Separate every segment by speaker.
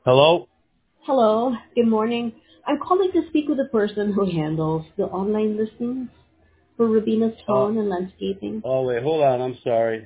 Speaker 1: Hello?
Speaker 2: Hello, good morning. I'm calling to speak with the person who handles the online listings for Rubina's
Speaker 1: Uh,
Speaker 2: Phone and Landscaping.
Speaker 1: oh wait, hold on, I'm sorry.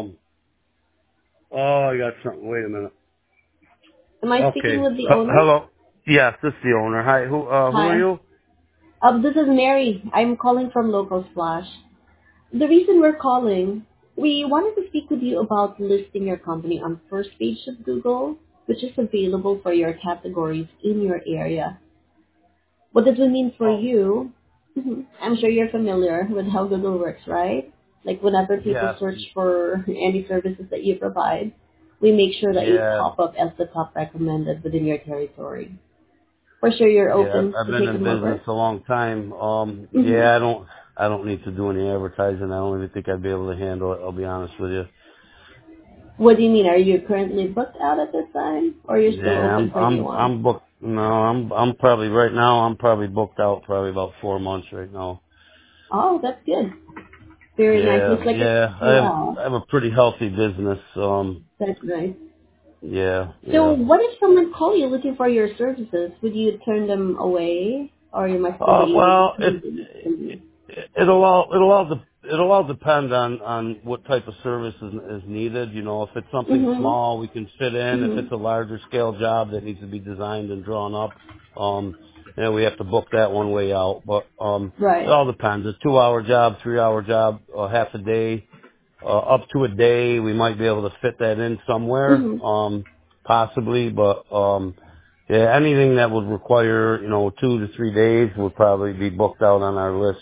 Speaker 1: I got something, wait a minute.
Speaker 2: Am I speaking
Speaker 1: Okay.
Speaker 2: with the owner?
Speaker 1: Hello? Yes, this is the owner. Hi, who are
Speaker 2: Hi.
Speaker 1: you?
Speaker 2: This is Mary. I'm calling from Local Splash. The reason we're calling, we wanted to speak with you about listing your company on first page of Google, which is available for your categories in your area. What does it mean for
Speaker 1: Oh,
Speaker 2: you? I'm sure you're familiar with how Google works, right? Like whenever people
Speaker 1: yes.
Speaker 2: search for any services that you provide, we make sure that you
Speaker 1: Yeah,
Speaker 2: pop up as the top recommended within your territory. For sure you're
Speaker 1: yeah,
Speaker 2: open
Speaker 1: I've
Speaker 2: to
Speaker 1: been in
Speaker 2: taking
Speaker 1: business
Speaker 2: over.
Speaker 1: a long time.
Speaker 2: hmm
Speaker 1: I don't need to do any advertising. I don't even think I'd be able to handle it, I'll be honest with you.
Speaker 2: What do you mean? Are you currently booked out at this time? Or you're still
Speaker 1: Yeah,
Speaker 2: open for new ones?
Speaker 1: I'm booked, no, I'm probably, right now, I'm probably booked out probably about 4 months right now.
Speaker 2: Oh, that's good. Very nice.
Speaker 1: Yeah,
Speaker 2: Looks like it's
Speaker 1: yeah.
Speaker 2: well.
Speaker 1: I have a pretty healthy business.
Speaker 2: That's nice.
Speaker 1: Yeah,
Speaker 2: So
Speaker 1: yeah.
Speaker 2: what if someone call you looking for your services? Would you turn them away? Or you might still be able to
Speaker 1: Well,
Speaker 2: see them?
Speaker 1: it'll all depend on what type of service is needed. You know, if it's something
Speaker 2: Mm-hmm.
Speaker 1: small, we can fit in. If
Speaker 2: Mm-hmm.
Speaker 1: it's a larger scale job that needs to be designed and drawn up, we have to book that one way out. But it
Speaker 2: Right.
Speaker 1: all depends. A 2-hour job, 3-hour job, half a day, up to a day, we might be able to fit that in somewhere,
Speaker 2: Mm-hmm.
Speaker 1: possibly. But yeah, anything that would require, 2 to 3 days would probably be booked out on our list,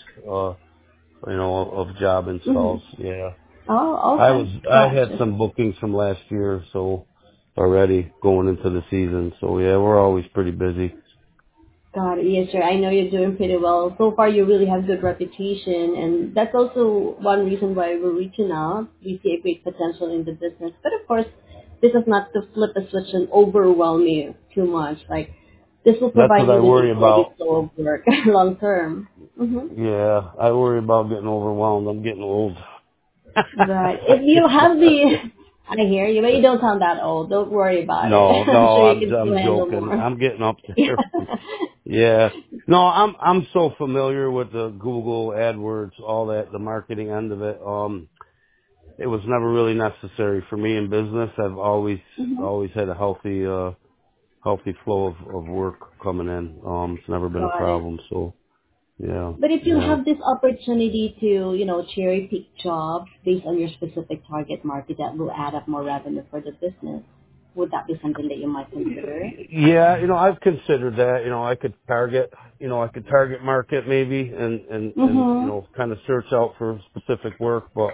Speaker 1: of job
Speaker 2: Mm-hmm.
Speaker 1: installs. Yeah.
Speaker 2: Oh, okay.
Speaker 1: I had
Speaker 2: Gotcha.
Speaker 1: some bookings from last year, so already going into the season. So yeah, we're always pretty busy.
Speaker 2: Got it. Yes, sir. I know you're doing pretty well. So far, you really have good reputation, and that's also one reason why we're reaching out. We see a great potential in the business, but of course, this is not to flip a switch and overwhelm you too much. Like, this will
Speaker 1: That's
Speaker 2: provide
Speaker 1: what
Speaker 2: you
Speaker 1: I
Speaker 2: with a
Speaker 1: worry
Speaker 2: steady
Speaker 1: about.
Speaker 2: flow of work long term. Mm-hmm.
Speaker 1: Yeah, I worry about getting overwhelmed. I'm getting old.
Speaker 2: Right. If you have the, I hear you, but you don't sound that old. Don't worry about it.
Speaker 1: No,
Speaker 2: I'm
Speaker 1: no,
Speaker 2: sure you can still
Speaker 1: I'm
Speaker 2: handle
Speaker 1: joking.
Speaker 2: more.
Speaker 1: I'm getting up
Speaker 2: Yeah.
Speaker 1: there. Yeah. No, I'm so familiar with the Google AdWords, all that, the marketing end of it. It was never really necessary for me in business. I've
Speaker 2: hmm
Speaker 1: always had a healthy flow of work coming in. It's never been a
Speaker 2: Got it.
Speaker 1: problem. So yeah,
Speaker 2: But if you
Speaker 1: yeah.
Speaker 2: have this opportunity to, cherry pick jobs based on your specific target market that will add up more revenue for the business, would that be something that you might consider?
Speaker 1: Yeah, I've considered that. I could target market maybe and
Speaker 2: Mm-hmm.
Speaker 1: kind of search out for specific work, but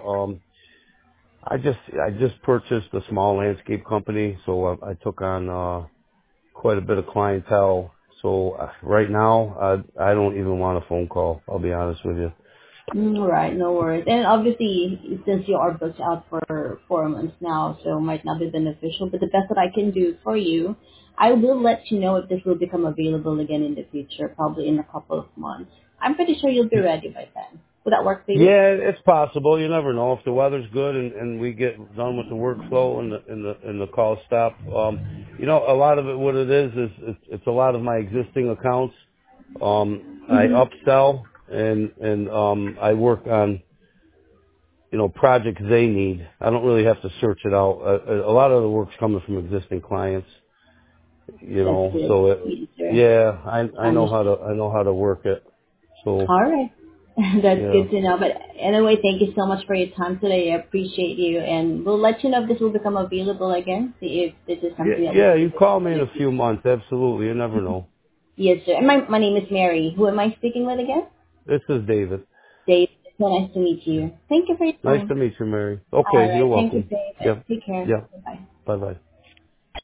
Speaker 1: I just purchased a small landscape company, so I took on quite a bit of clientele. So right now, I don't even want a phone call. I'll be honest with you.
Speaker 2: All right, no worries. And obviously, since you are booked out for 4 months now, so it might not be beneficial, but the best that I can do for you, I will let you know if this will become available again in the future, probably in a couple of months. I'm pretty sure you'll be ready by then. Would that work for you?
Speaker 1: Yeah, it's possible. You never know if the weather's good and we get done with the workflow and the calls stop. A lot of it, what it is it's a lot of my existing accounts. I
Speaker 2: Mm-hmm.
Speaker 1: upsell and I work on projects they need. I don't really have to search it out. A lot of the work's coming from existing clients.
Speaker 2: That's good.
Speaker 1: So
Speaker 2: Yes, sir.
Speaker 1: yeah, I know
Speaker 2: Understood.
Speaker 1: how to work it. So
Speaker 2: All right. That's
Speaker 1: yeah.
Speaker 2: good to know. But anyway, thank you so much for your time today. I appreciate you. And we'll let you know if this will become available again. See if this is
Speaker 1: Yeah,
Speaker 2: something that we
Speaker 1: yeah,
Speaker 2: can
Speaker 1: you
Speaker 2: do
Speaker 1: call me
Speaker 2: in
Speaker 1: in
Speaker 2: the
Speaker 1: a few
Speaker 2: future.
Speaker 1: months. Absolutely. You never know.
Speaker 2: Yes, sir. And my name is Mary. Who am I speaking with again?
Speaker 1: This is David.
Speaker 2: Dave. So nice to meet you. Thank you for your
Speaker 1: Nice
Speaker 2: time.
Speaker 1: to meet you, Mary.
Speaker 2: All
Speaker 1: Okay,
Speaker 2: right.
Speaker 1: you're
Speaker 2: Thank you,
Speaker 1: welcome.
Speaker 2: Dave.
Speaker 1: Yep.
Speaker 2: Take care.
Speaker 1: Yep.
Speaker 2: Bye-bye.
Speaker 1: Bye bye.